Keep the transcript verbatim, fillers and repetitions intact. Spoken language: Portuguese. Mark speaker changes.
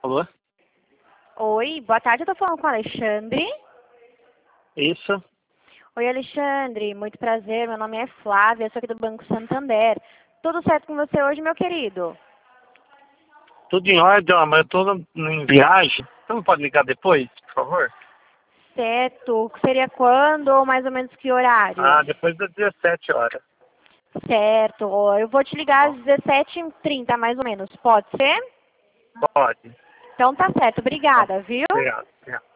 Speaker 1: Alô?
Speaker 2: Oi, boa tarde, eu tô falando com o Alexandre.
Speaker 1: Isso.
Speaker 2: Oi, Alexandre, muito prazer, meu nome é Flávia, sou aqui do Banco Santander. Tudo certo com você hoje, meu querido?
Speaker 1: Tudo em ordem, ó, mas eu tô em viagem. Você não pode ligar depois, por favor?
Speaker 2: Certo, seria quando ou mais ou menos que horário?
Speaker 1: Ah, depois das dezessete horas.
Speaker 2: Certo, eu vou te ligar às dezessete e trinta mais ou menos, pode ser?
Speaker 1: Pode.
Speaker 2: Então tá certo,
Speaker 1: Tá.
Speaker 2: obrigada, viu?
Speaker 1: Obrigado. Obrigado.